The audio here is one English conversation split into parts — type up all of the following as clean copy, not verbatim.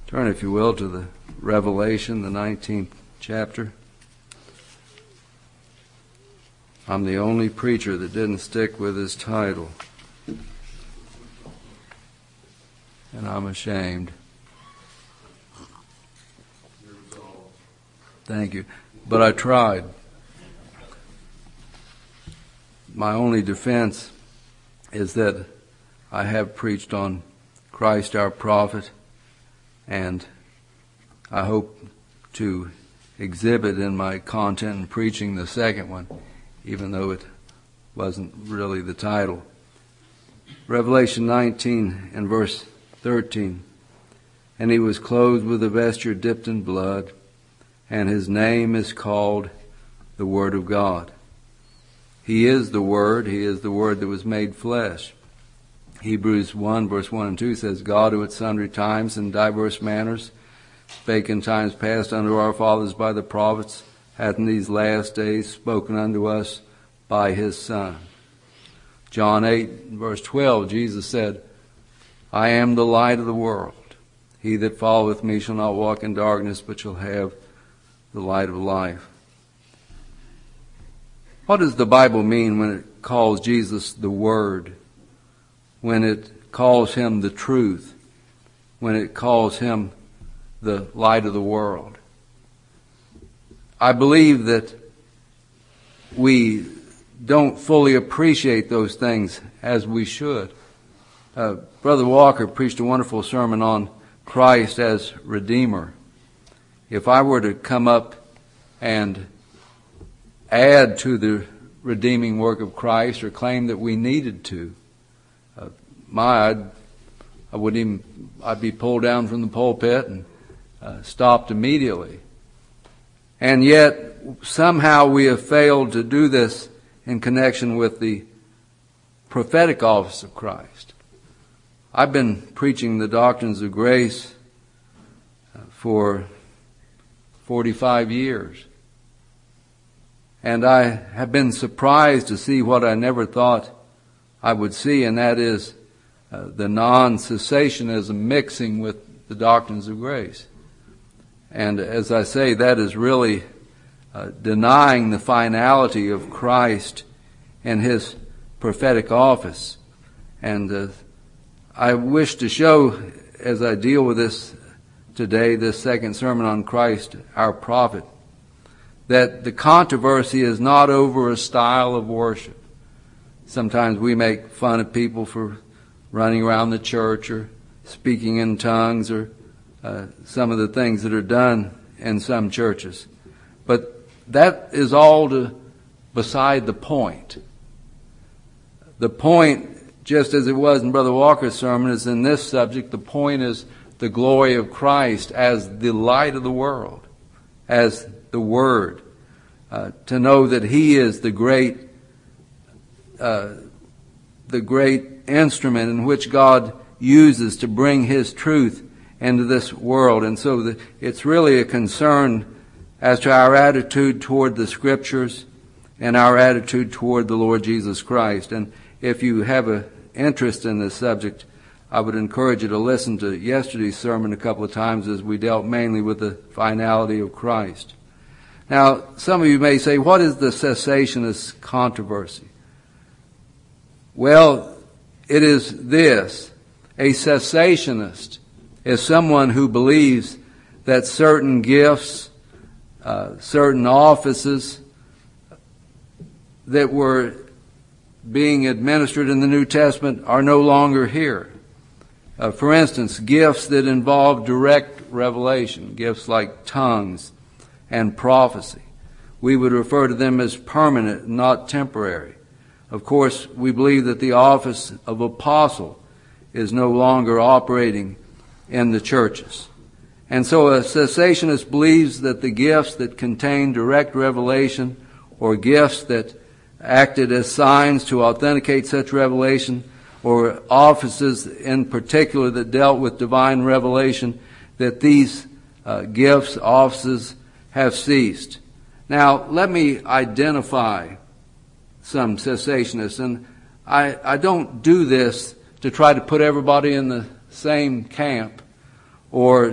Turn, if you will, to the Revelation, the 19th chapter. I'm the only preacher that didn't stick with his title. And I'm ashamed. Thank you. But I tried. My only defense is that I have preached on Christ our prophet, and I hope to exhibit in my content and preaching the second one, even though it wasn't really the title. Revelation 19 and verse 13. And he was clothed with a vesture dipped in blood, and his name is called the Word of God. He is the Word. He is the Word that was made flesh. Hebrews 1 verse 1 and 2 says, God who at sundry times and diverse manners spake in times past unto our fathers by the prophets, hath in these last days spoken unto us by his Son. John 8 verse 12, Jesus said, I am the light of the world. He that followeth me shall not walk in darkness, but shall have the light of life. What does the Bible mean when it calls Jesus the Word? When it calls him the truth? When it calls him the light of the world? I believe that we don't fully appreciate those things as we should. Brother Walker preached a wonderful sermon on Christ as Redeemer. If I were to come up and add to the redeeming work of Christ or claim that we needed to, I'd be pulled down from the pulpit and stopped immediately. And yet, somehow we have failed to do this in connection with the prophetic office of Christ. I've been preaching the doctrines of grace for 45 years. And I have been surprised to see what I never thought I would see, and that is the non-cessationism mixing with the doctrines of grace. And as I say, that is really denying the finality of Christ and his prophetic office. And I wish to show, as I deal with this today, this second sermon on Christ, our prophet, that the controversy is not over a style of worship. Sometimes we make fun of people for running around the church or speaking in tongues or some of the things that are done in some churches. But that is all beside the point. The point, just as it was in Brother Walker's sermon, is in this subject. The point is the glory of Christ as the light of the world, as the Word. To know that he is the great instrument in which God uses to bring his truth into this world. And so it's really a concern as to our attitude toward the Scriptures and our attitude toward the Lord Jesus Christ. And if you have an interest in this subject, I would encourage you to listen to yesterday's sermon a couple of times as we dealt mainly with the finality of Christ. Now, some of you may say, what is the cessationist controversy? Well, it is this. A cessationist is someone who believes that certain gifts, certain offices that were being administered in the New Testament are no longer here. For instance, gifts that involve direct revelation, gifts like tongues and prophecy. We would refer to them as permanent, not temporary. Of course, we believe that the office of apostle is no longer operating in the churches. And so a cessationist believes that the gifts that contain direct revelation or gifts that acted as signs to authenticate such revelation or offices in particular that dealt with divine revelation, that these gifts, offices have ceased. Now, let me identify some cessationists, and I don't do this to try to put everybody in the same camp or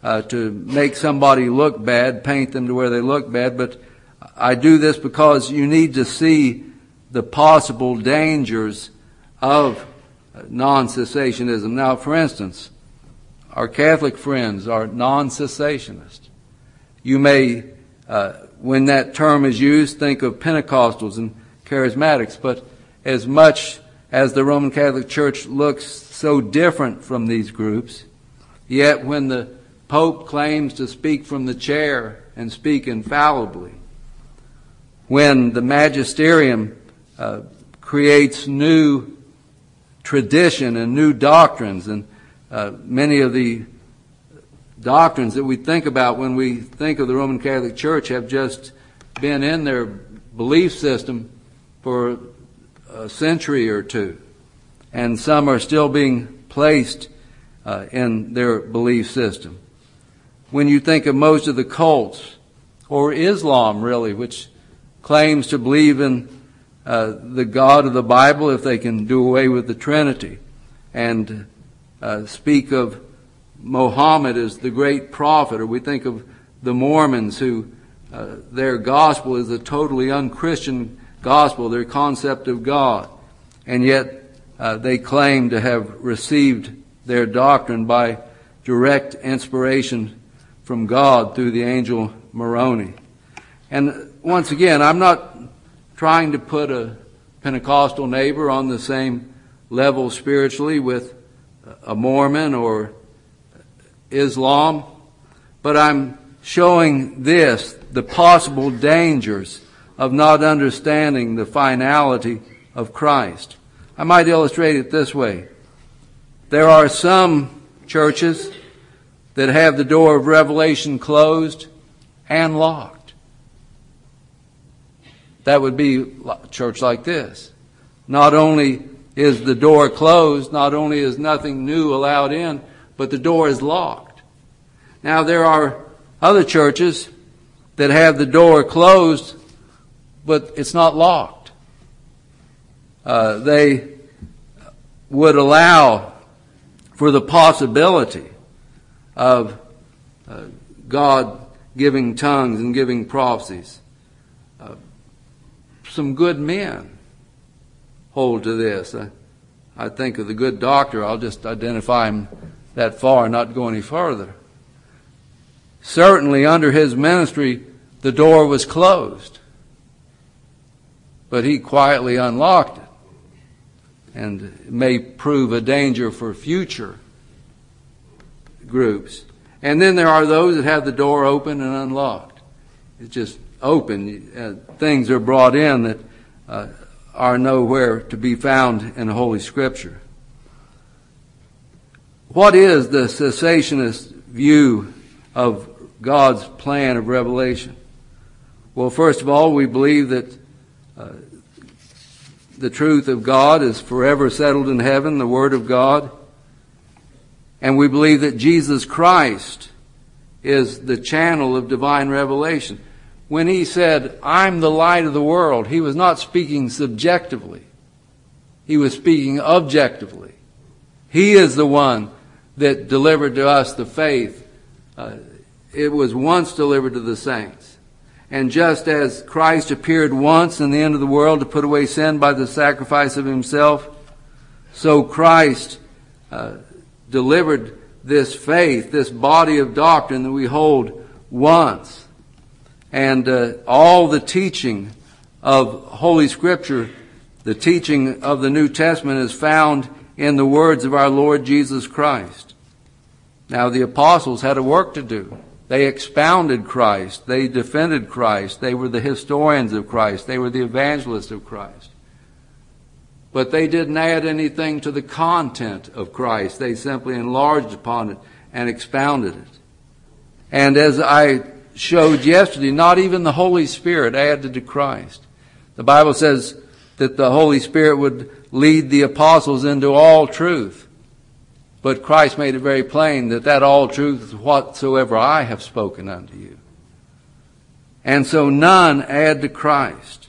to make somebody look bad, paint them to where they look bad, but I do this because you need to see the possible dangers of non-cessationism. Now, for instance, our Catholic friends are non-cessationists. You may, when that term is used, think of Pentecostals and Charismatics, but as much as the Roman Catholic Church looks so different from these groups, yet when the Pope claims to speak from the chair and speak infallibly, when the magisterium creates new tradition and new doctrines, and many of the doctrines that we think about when we think of the Roman Catholic Church have just been in their belief system for a century or two, and some are still being placed in their belief system. When you think of most of the cults, or Islam really, which claims to believe in the God of the Bible if they can do away with the Trinity, and speak of Muhammad as the great prophet, or we think of the Mormons who their gospel is a totally unchristian gospel, their concept of God, and yet they claim to have received their doctrine by direct inspiration from God through the angel Moroni. And once again, I'm not trying to put a Pentecostal neighbor on the same level spiritually with a Mormon or Islam, but I'm showing this, the possible dangers of not understanding the finality of Christ. I might illustrate it this way. There are some churches that have the door of revelation closed and locked. That would be a church like this. Not only is the door closed, not only is nothing new allowed in, but the door is locked. Now there are other churches that have the door closed, but it's not locked. They would allow for the possibility of God giving tongues and giving prophecies. Some good men hold to this. I think of the good doctor. I'll just identify him that far and not go any further. Certainly under his ministry, the door was closed, but he quietly unlocked it, and it may prove a danger for future groups. And then there are those that have the door open and unlocked. It's just open. Things are brought in that are nowhere to be found in Holy Scripture. What is the cessationist view of God's plan of revelation? Well, first of all, we believe that the truth of God is forever settled in heaven, the Word of God. And we believe that Jesus Christ is the channel of divine revelation. When he said, "I'm the light of the world," he was not speaking subjectively. He was speaking objectively. He is the one that delivered to us the faith. It was once delivered to the saints. And just as Christ appeared once in the end of the world to put away sin by the sacrifice of himself, so Christ delivered this faith, this body of doctrine that we hold once. And all the teaching of Holy Scripture, the teaching of the New Testament, is found in the words of our Lord Jesus Christ. Now, the apostles had a work to do. They expounded Christ. They defended Christ. They were the historians of Christ. They were the evangelists of Christ. But they didn't add anything to the content of Christ. They simply enlarged upon it and expounded it. And as I showed yesterday, not even the Holy Spirit added to Christ. The Bible says that the Holy Spirit would lead the apostles into all truth. But Christ made it very plain that all truth is whatsoever I have spoken unto you. And so none add to Christ.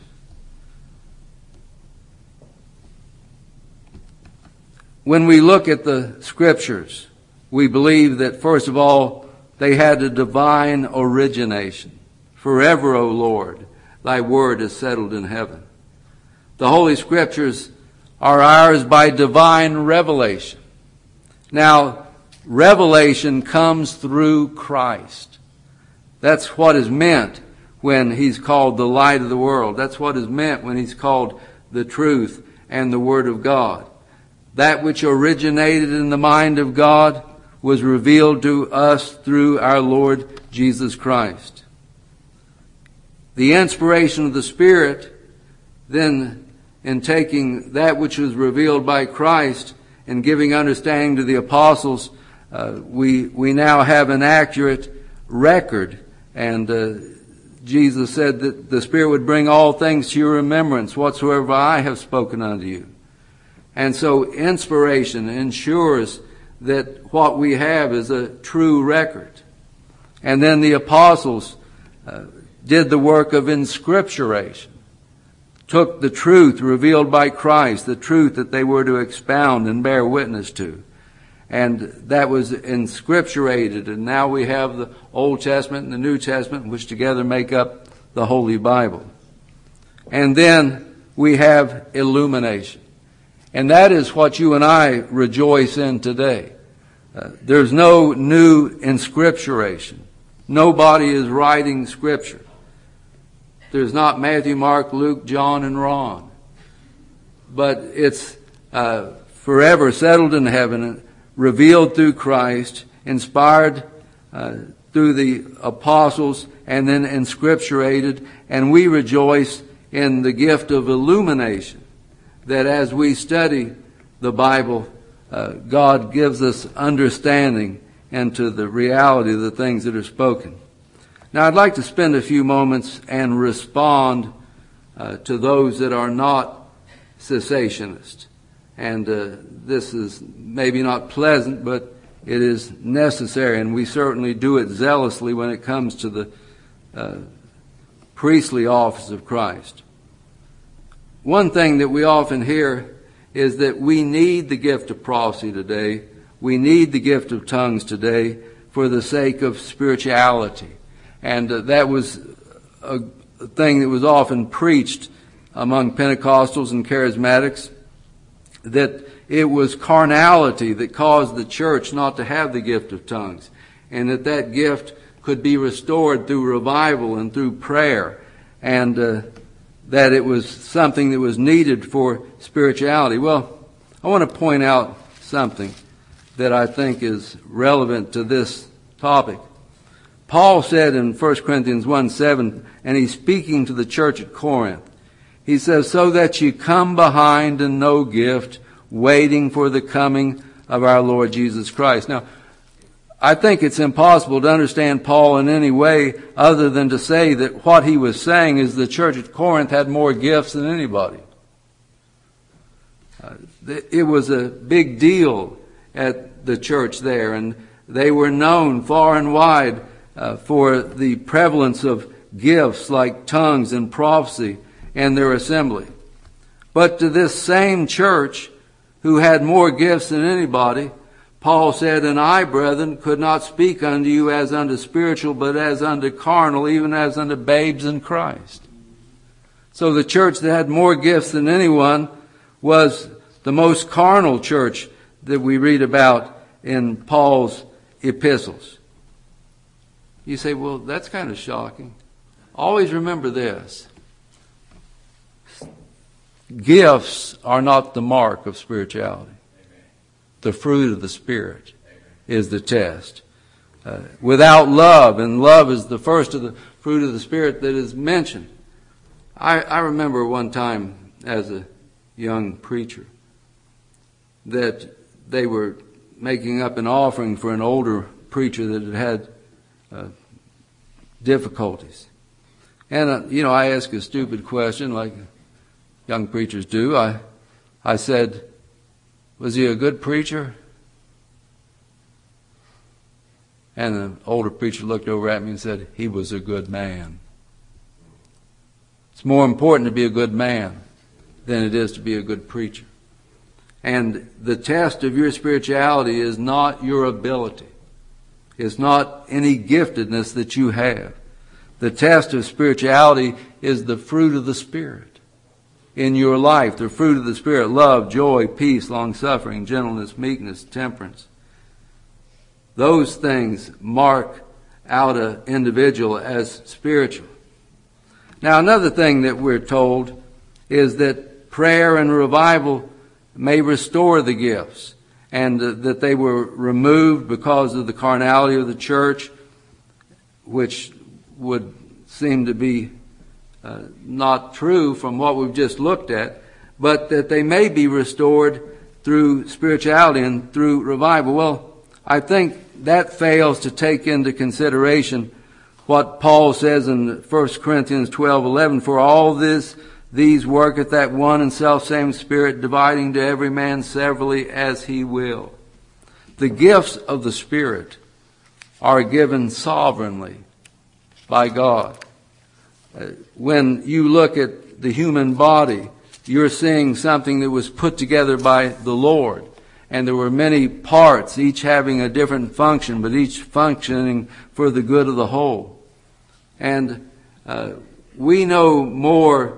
When we look at the Scriptures, we believe that, first of all, They had a divine origination. Forever, O Lord, thy word is settled in heaven. The Holy Scriptures are ours by divine revelation. Now, revelation comes through Christ. That's what is meant when he's called the light of the world. That's what is meant when he's called the truth and the Word of God. That which originated in the mind of God was revealed to us through our Lord Jesus Christ. The inspiration of the Spirit, then, in taking that which was revealed by Christ and giving understanding to the apostles, we now have an accurate record. And Jesus said that the Spirit would bring all things to your remembrance, whatsoever I have spoken unto you. And so inspiration ensures that what we have is a true record. And then the apostles did the work of inscripturation, took the truth revealed by Christ, the truth that they were to expound and bear witness to. And that was inscripturated, and now we have the Old Testament and the New Testament, which together make up the Holy Bible. And then we have illumination. And that is what you and I rejoice in today. There's no new inscripturation. Nobody is writing Scripture. There's not Matthew, Mark, Luke, John, and Ron. But it's forever settled in heaven, revealed through Christ, inspired through the apostles, and then inscripturated. And we rejoice in the gift of illumination, that as we study the Bible, God gives us understanding into the reality of the things that are spoken. Now, I'd like to spend a few moments and respond to those that are not cessationists. And this is maybe not pleasant, but it is necessary, and we certainly do it zealously when it comes to the priestly office of Christ. One thing that we often hear is that we need the gift of prophecy today. We need the gift of tongues today for the sake of spirituality. And that was a thing that was often preached among Pentecostals and Charismatics, that it was carnality that caused the church not to have the gift of tongues, and that gift could be restored through revival and through prayer, and that it was something that was needed for spirituality. Well, I want to point out something that I think is relevant to this topic. Paul said in 1 Corinthians 1:7, and he's speaking to the church at Corinth, he says, so that you come behind in no gift, waiting for the coming of our Lord Jesus Christ. Now, I think it's impossible to understand Paul in any way other than to say that what he was saying is the church at Corinth had more gifts than anybody. It was a big deal at the church there, and they were known far and wide for the prevalence of gifts like tongues and prophecy in their assembly. But to this same church, who had more gifts than anybody, Paul said, and I, brethren, could not speak unto you as unto spiritual, but as unto carnal, even as unto babes in Christ. So the church that had more gifts than anyone was the most carnal church that we read about in Paul's epistles. You say, well, that's kind of shocking. Always remember this. Gifts are not the mark of spirituality. The fruit of the Spirit is the test. Without love, and love is the first of the fruit of the Spirit that is mentioned. I remember one time as a young preacher that they were making up an offering for an older preacher that had difficulties. And, I asked a stupid question like young preachers do. I said, was he a good preacher? And the older preacher looked over at me and said, he was a good man. It's more important to be a good man than it is to be a good preacher. And the test of your spirituality is not your ability. It's not any giftedness that you have. The test of spirituality is the fruit of the Spirit in your life. The fruit of the Spirit: love, joy, peace, long-suffering, gentleness, meekness, temperance. Those things mark out an individual as spiritual. Now, another thing that we're told is that prayer and revival may restore the gifts, and that they were removed because of the carnality of the church, which would seem to be not true from what we've just looked at, but that they may be restored through spirituality and through revival. Well, I think that fails to take into consideration what Paul says in 1 Corinthians 12:11, "For all these worketh that one and selfsame Spirit, dividing to every man severally as he will." The gifts of the Spirit are given sovereignly by God. When you look at the human body, you're seeing something that was put together by the Lord. And there were many parts, each having a different function, but each functioning for the good of the whole. And we no more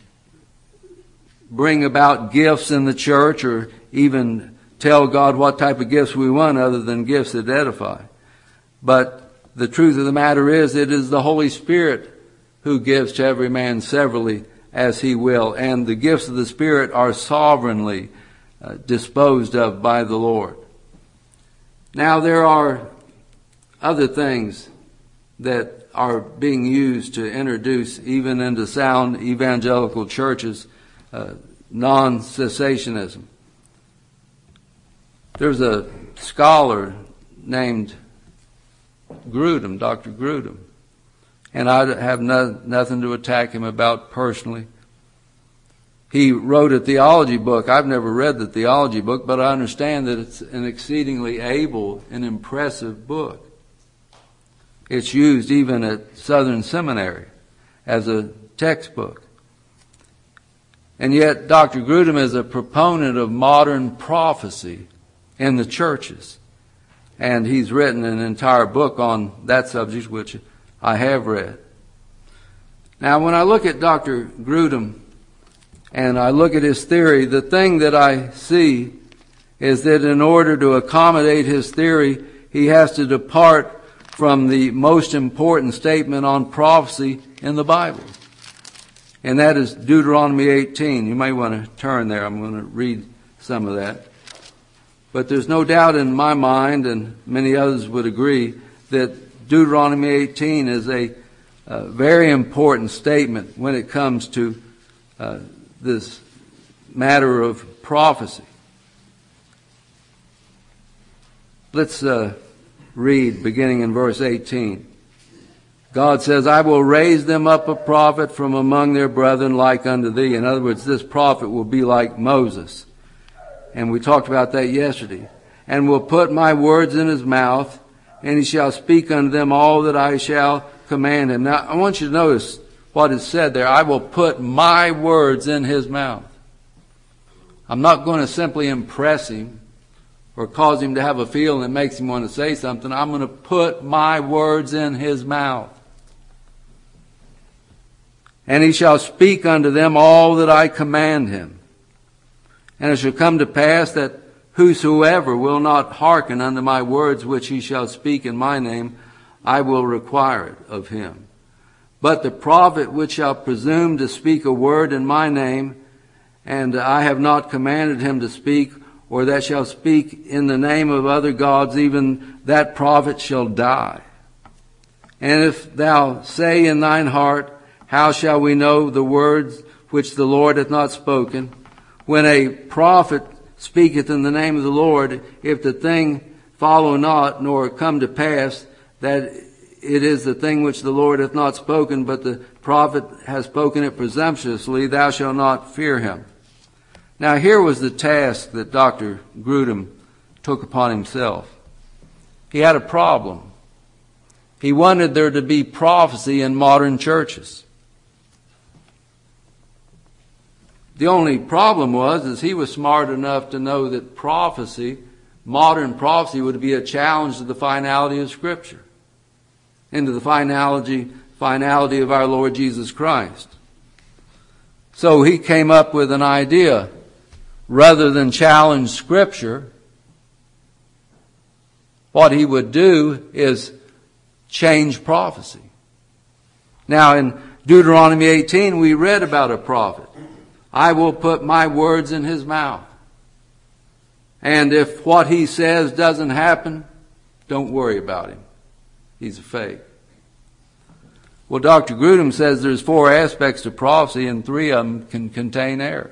bring about gifts in the church or even tell God what type of gifts we want other than gifts that edify. But the truth of the matter is, it is the Holy Spirit who gives to every man severally as he will. And the gifts of the Spirit are sovereignly disposed of by the Lord. Now, there are other things that are being used to introduce even into sound evangelical churches non-cessationism. There's a scholar named Grudem, Dr. Grudem, and I have nothing to attack him about personally. He wrote a theology book. I've never read the theology book, but I understand that it's an exceedingly able and impressive book. It's used even at Southern Seminary as a textbook. And yet Dr. Grudem is a proponent of modern prophecy in the churches. And he's written an entire book on that subject, which I have read. Now, when I look at Dr. Grudem and I look at his theory, the thing that I see is that in order to accommodate his theory, he has to depart from the most important statement on prophecy in the Bible. And that is Deuteronomy 18. You may want to turn there. I'm going to read some of that. But there's no doubt in my mind, and many others would agree, that Deuteronomy 18 is a very important statement when it comes to this matter of prophecy. Let's read beginning in verse 18. God says, "I will raise them up a prophet from among their brethren like unto thee." In other words, this prophet will be like Moses. And we talked about that yesterday. "And will put my words in his mouth, and he shall speak unto them all that I shall command him." Now, I want you to notice what is said there. I will put my words in his mouth. I'm not going to simply impress him or cause him to have a feeling that makes him want to say something. I'm going to put my words in his mouth. "And he shall speak unto them all that I command him. And it shall come to pass that whosoever will not hearken unto my words which he shall speak in my name, I will require it of him. But the prophet which shall presume to speak a word in my name, and I have not commanded him to speak, or that shall speak in the name of other gods, even that prophet shall die. And if thou say in thine heart, how shall we know the words which the Lord hath not spoken? When a prophet speaketh in the name of the Lord, if the thing follow not, nor come to pass, that it is the thing which the Lord hath not spoken, but the prophet has spoken it presumptuously, thou shalt not fear him." Now, here was the task that Dr. Grudem took upon himself. He had a problem. He wanted there to be prophecy in modern churches. The only problem was he was smart enough to know that prophecy modern prophecy would be a challenge to the finality of Scripture and to the finality of our Lord Jesus Christ. So he came up with an idea. Rather than challenge Scripture, what he would do is change prophecy. Now in Deuteronomy 18 we read about a prophet. I will put my words in his mouth. And if what he says doesn't happen, don't worry about him. He's a fake. Well, Dr. Grudem says there's 4 aspects to prophecy and 3 of them can contain error.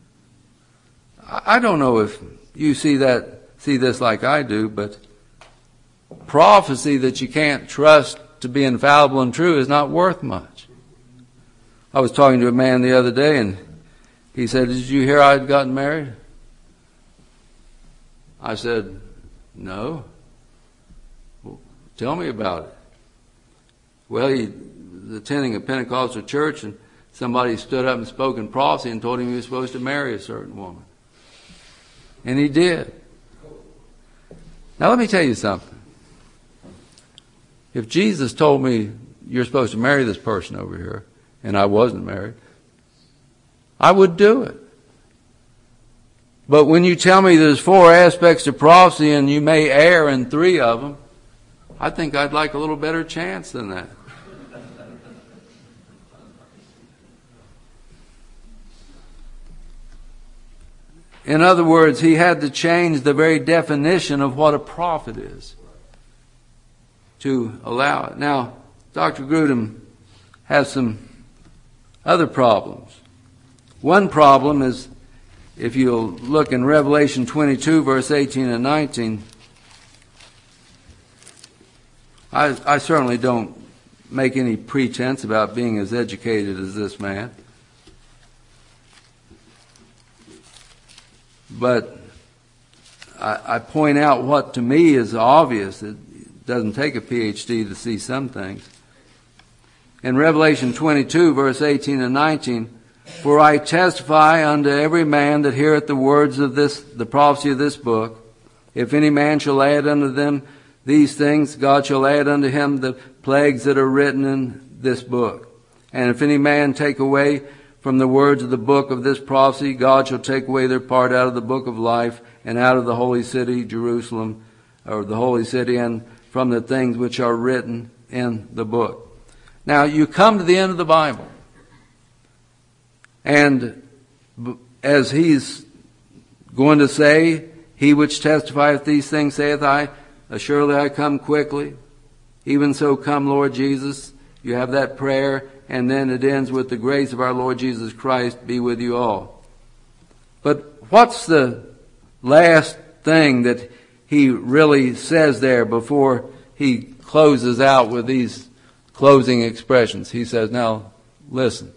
I don't know if you see this like I do, but prophecy that you can't trust to be infallible and true is not worth much. I was talking to a man the other day and he said, "Did you hear I'd gotten married?" I said, "No." "Well, tell me about it." Well, he was attending a Pentecostal church and somebody stood up and spoke in prophecy and told him he was supposed to marry a certain woman. And he did. Now let me tell you something. If Jesus told me you're supposed to marry this person over here, and I wasn't married, I would do it. But when you tell me there's 4 aspects to prophecy and you may err in 3 of them, I think I'd like a little better chance than that. In other words, he had to change the very definition of what a prophet is to allow it. Now, Dr. Grudem has some other problems. One problem is, if you'll look in Revelation 22, verse 18 and 19, I certainly don't make any pretense about being as educated as this man. But I point out what to me is obvious. It doesn't take a PhD to see some things. In Revelation 22, verse 18 and 19, "For I testify unto every man that heareth the words of the prophecy of this book, if any man shall add unto them these things, God shall add unto him the plagues that are written in this book. And if any man take away from the words of the book of this prophecy, God shall take away their part out of the book of life and out of the holy city, Jerusalem, or the holy city, and from the things which are written in the book." Now, you come to the end of the Bible, and as he's going to say, "He which testifieth these things saith, surely I come quickly. Even so come, Lord Jesus." You have that prayer, and then it ends with, "The grace of our Lord Jesus Christ be with you all." But what's the last thing that he really says there before he closes out with these closing expressions? He says, "Now, listen.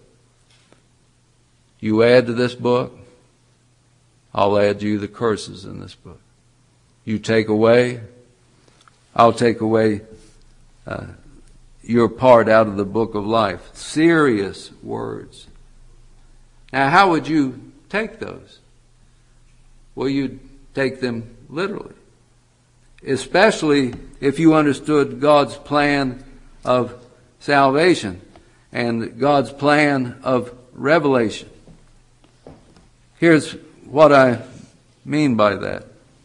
You add to this book, I'll add to you the curses in this book. You take away, I'll take away your part out of the book of life." Serious words. Now, how would you take those? Well, you'd take them literally. Especially if you understood God's plan of salvation and God's plan of revelation. Here's what I mean by that.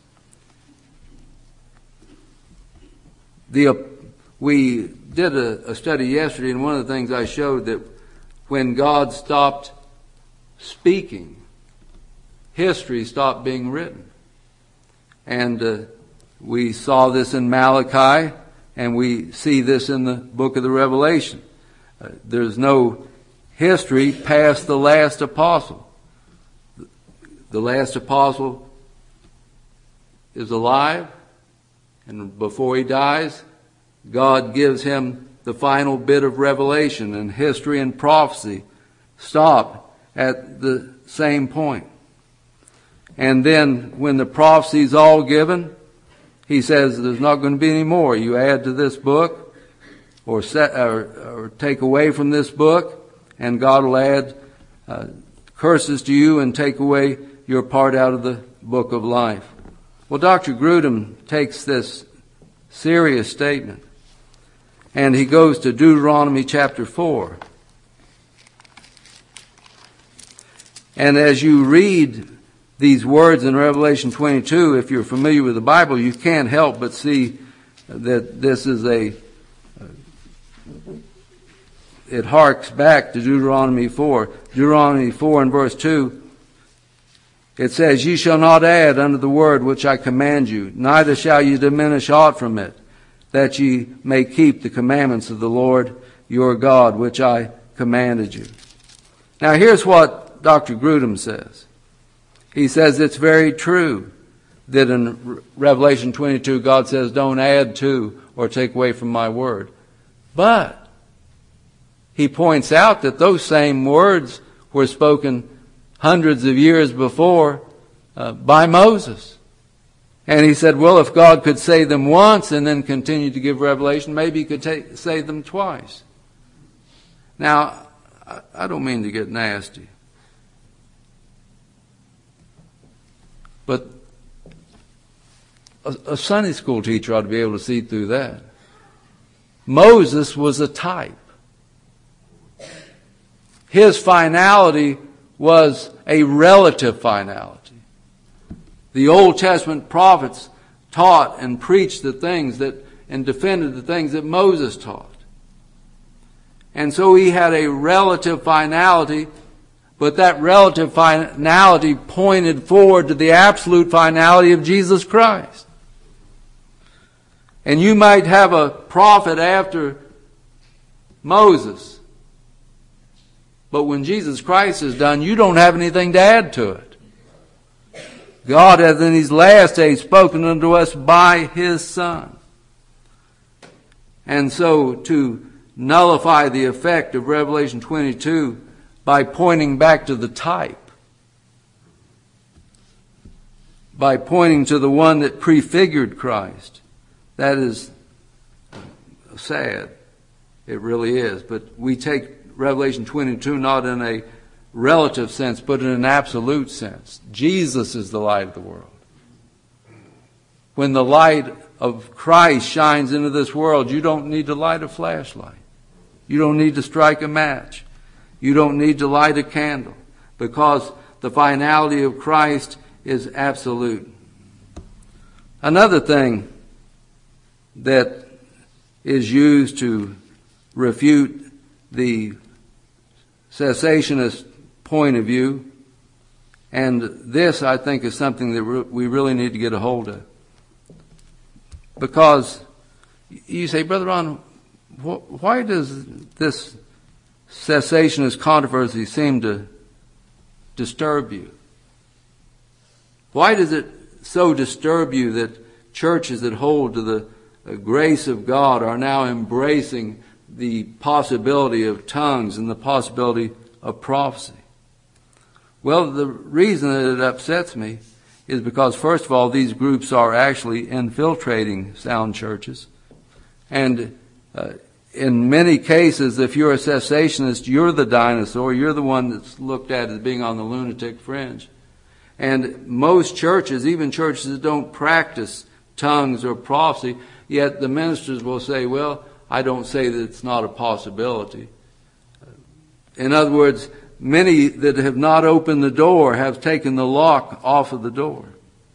We did a study yesterday, and one of the things I showed that when God stopped speaking, history stopped being written. And we saw this in Malachi, and we see this in the book of the Revelation. There's no history past the last apostle. The last apostle is alive, and before he dies, God gives him the final bit of revelation, and history and prophecy stop at the same point. And then when the prophecy is all given, he says there's not going to be any more. You add to this book or take away from this book, and God will add curses to you and take away your part out of the book of life. Well, Dr. Grudem takes this serious statement and he goes to Deuteronomy chapter 4. And as you read these words in Revelation 22, if you're familiar with the Bible, you can't help but see that this is it harks back to Deuteronomy 4. Deuteronomy 4 and verse 2, it says, "Ye shall not add unto the word which I command you, neither shall ye diminish aught from it, that ye may keep the commandments of the Lord your God, which I commanded you." Now here's what Dr. Grudem says. He says it's very true that in Revelation 22 God says don't add to or take away from my word. But he points out that those same words were spoken hundreds of years before by Moses. And he said, well, if God could say them once and then continue to give revelation, maybe he could say them twice. Now, I don't mean to get nasty, but a Sunday school teacher ought to be able to see through that. Moses was a type. His finality was a relative finality. The Old Testament prophets taught and preached the things and defended the things that Moses taught. And so he had a relative finality, but that relative finality pointed forward to the absolute finality of Jesus Christ. And you might have a prophet after Moses, but when Jesus Christ is done, you don't have anything to add to it. God hath in these last days spoken unto us by His Son. And so to nullify the effect of Revelation 22 by pointing back to the type, by pointing to the one that prefigured Christ, that is sad. It really is. But we take Revelation 22 not in a relative sense, but in an absolute sense. Jesus is the light of the world. When the light of Christ shines into this world, you don't need to light a flashlight. You don't need to strike a match. You don't need to light a candle, because the finality of Christ is absolute. Another thing that is used to refute the cessationist point of view, and this I think is something that we really need to get a hold of. Because you say, Brother Ron, why does this cessationist controversy seem to disturb you? Why does it so disturb you that churches that hold to the grace of God are now embracing the possibility of tongues and the possibility of prophecy? Well, the reason that it upsets me is because, first of all, these groups are actually infiltrating sound churches. And in many cases, if you're a cessationist, you're the dinosaur. You're the one that's looked at as being on the lunatic fringe. And most churches, even churches that don't practice tongues or prophecy, yet the ministers will say, well, I don't say that it's not a possibility. In other words, many that have not opened the door have taken the lock off of the door.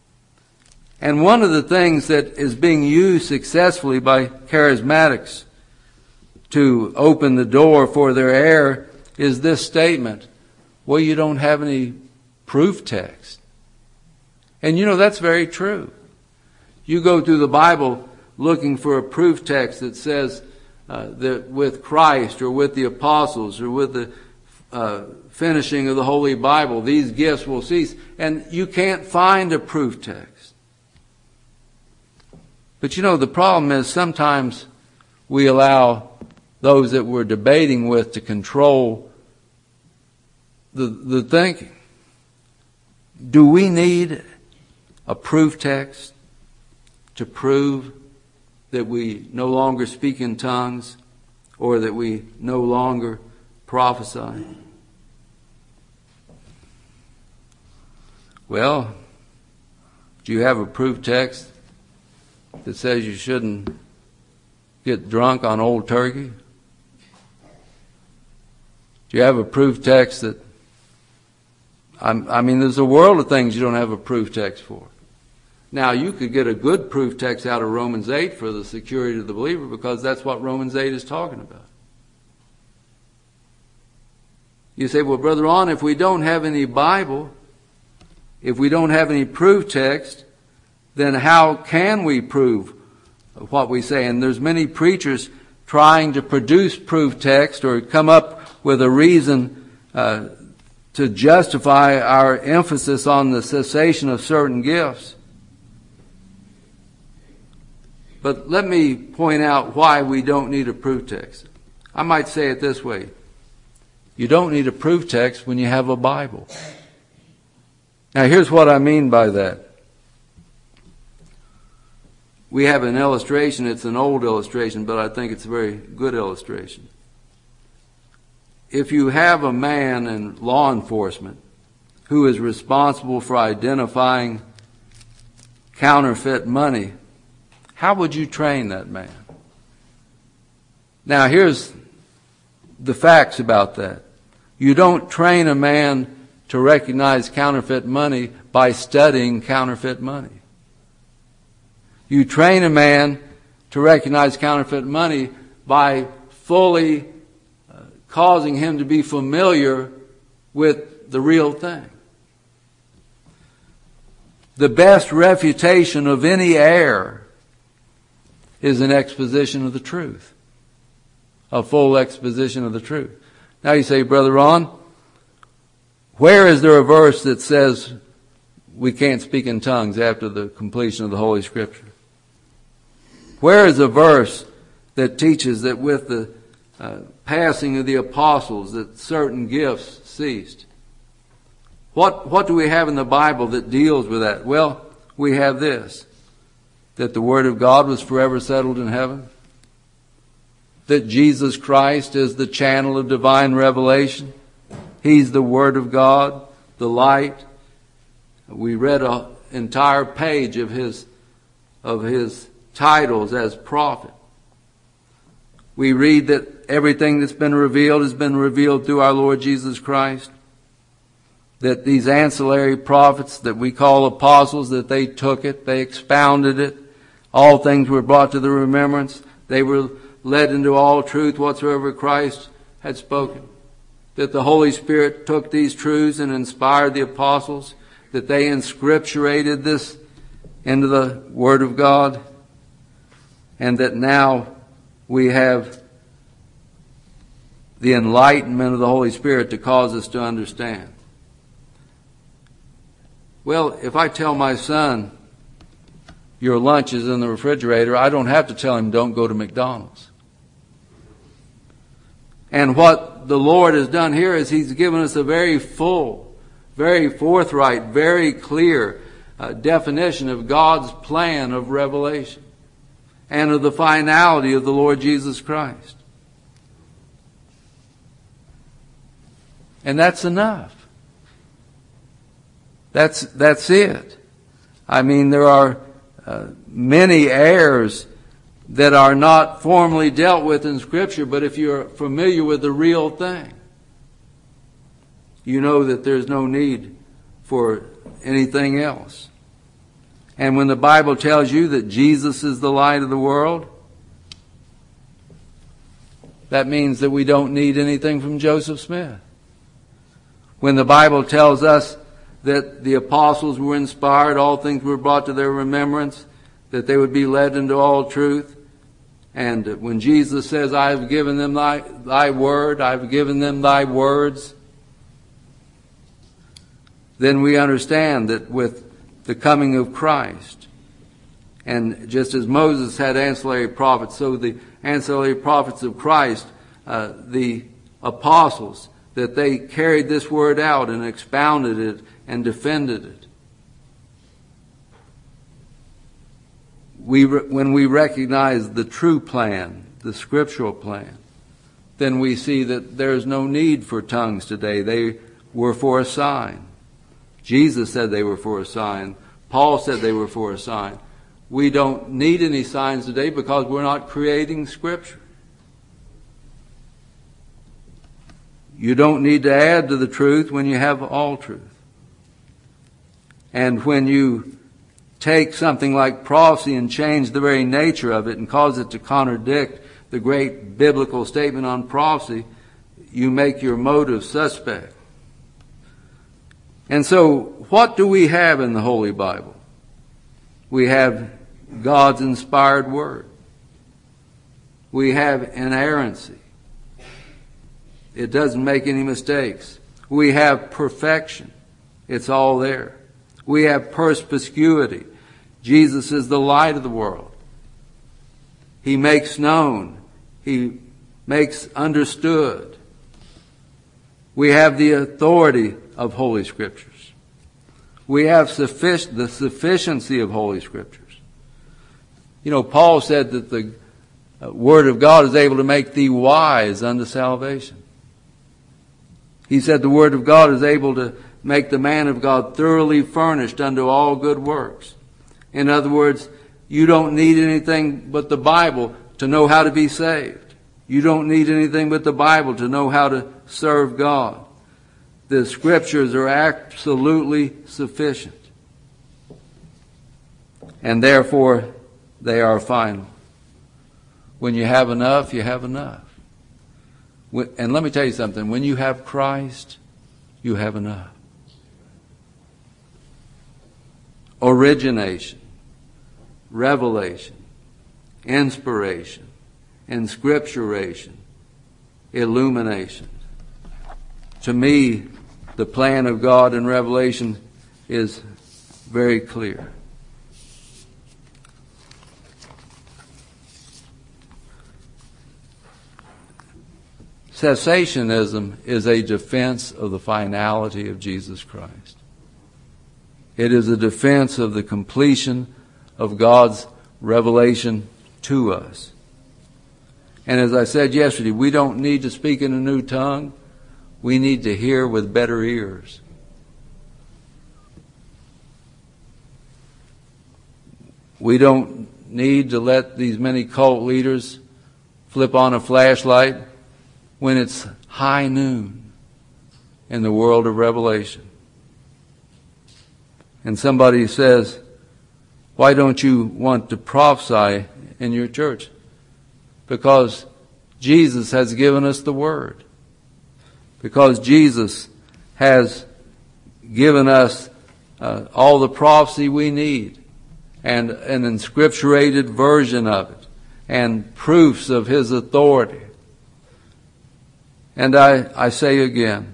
And one of the things that is being used successfully by charismatics to open the door for their error is this statement: well, you don't have any proof text. And you know, that's very true. You go through the Bible looking for a proof text that says that with Christ or with the apostles or with the finishing of the Holy Bible, these gifts will cease. And you can't find a proof text. But you know, the problem is sometimes we allow those that we're debating with to control the thinking. Do we need a proof text to prove that we no longer speak in tongues or that we no longer prophesy? Well, Do you have a proof text that says you shouldn't get drunk on Old Turkey? Do you have a proof text that, I mean, there's a world of things you don't have a proof text for. Now, you could get a good proof text out of Romans 8 for the security of the believer, because that's what Romans 8 is talking about. You say, well, Brother Ron, if we don't have any Bible, if we don't have any proof text, then how can we prove what we say? And there's many preachers trying to produce proof text or come up with a reason to justify our emphasis on the cessation of certain gifts. But let me point out why we don't need a proof text. I might say it this way. You don't need a proof text when you have a Bible. Now, here's what I mean by that. We have an illustration. It's an old illustration, but I think it's a very good illustration. If you have a man in law enforcement who is responsible for identifying counterfeit money, how would you train that man? Now, here's the facts about that. You don't train a man to recognize counterfeit money by studying counterfeit money. You train a man to recognize counterfeit money by fully causing him to be familiar with the real thing. The best refutation of any error is an exposition of the truth. A full exposition of the truth. Now you say, Brother Ron, where is there a verse that says we can't speak in tongues after the completion of the Holy Scripture? Where is a verse that teaches that with the passing of the apostles that certain gifts ceased? What do we have in the Bible that deals with that? Well, we have this, that the Word of God was forever settled in heaven, that Jesus Christ is the channel of divine revelation. He's the Word of God, the light. We read an entire page of his titles as prophet. We read that everything that's been revealed has been revealed through our Lord Jesus Christ. That these ancillary prophets that we call apostles, that they took it, they expounded it. All things were brought to the remembrance. They were led into all truth whatsoever Christ had spoken. That the Holy Spirit took these truths and inspired the apostles. That they inscripturated this into the Word of God. And that now we have the enlightenment of the Holy Spirit to cause us to understand. Well, if I tell my son, your lunch is in the refrigerator, I don't have to tell him, don't go to McDonald's. And what the Lord has done here is He's given us a very full, very forthright, very clear definition of God's plan of revelation and of the finality of the Lord Jesus Christ. And that's enough. That's it. I mean, there are many errors that are not formally dealt with in Scripture, but if you're familiar with the real thing, you know that there's no need for anything else. And when the Bible tells you that Jesus is the light of the world, that means that we don't need anything from Joseph Smith. When the Bible tells us that the apostles were inspired, all things were brought to their remembrance, that they would be led into all truth. And when Jesus says, I have given them thy word, I have given them thy words, then we understand that with the coming of Christ, and just as Moses had ancillary prophets, so the ancillary prophets of Christ, the apostles, that they carried this word out and expounded it and defended it. When we recognize the true plan, the scriptural plan, then we see that there's no need for tongues today. They were for a sign. Jesus said they were for a sign. Paul said they were for a sign. We don't need any signs today because we're not creating Scripture. You don't need to add to the truth when you have all truth. And when you take something like prophecy and change the very nature of it and cause it to contradict the great biblical statement on prophecy, you make your motive suspect. And so, what do we have in the Holy Bible? We have God's inspired Word. We have inerrancy. It doesn't make any mistakes. We have perfection. It's all there. We have perspicuity. Jesus is the light of the world. He makes known. He makes understood. We have the authority of Holy Scriptures. We have the sufficiency of Holy Scriptures. You know, Paul said that the Word of God is able to make thee wise unto salvation. He said the Word of God is able to make the man of God thoroughly furnished unto all good works. In other words, you don't need anything but the Bible to know how to be saved. You don't need anything but the Bible to know how to serve God. The Scriptures are absolutely sufficient. And therefore, they are final. When you have enough, you have enough. And let me tell you something. When you have Christ, you have enough. Origination, revelation, inspiration, inscripturation, illumination. To me, the plan of God in Revelation is very clear. Cessationism is a defense of the finality of Jesus Christ. It is a defense of the completion of God's revelation to us. And as I said yesterday, we don't need to speak in a new tongue. We need to hear with better ears. We don't need to let these many cult leaders flip on a flashlight when it's high noon in the world of Revelation. And somebody says, why don't you want to prophesy in your church? Because Jesus has given us the Word. Because Jesus has given us all the prophecy we need and an inscripturated version of it and proofs of His authority. And I say again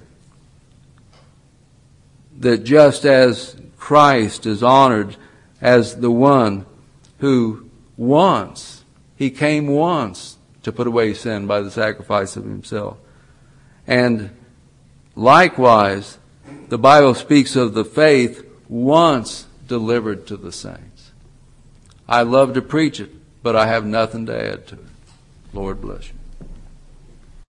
that just as Christ is honored as the one who He came once to put away sin by the sacrifice of Himself. And likewise, the Bible speaks of the faith once delivered to the saints. I love to preach it, but I have nothing to add to it. Lord bless you.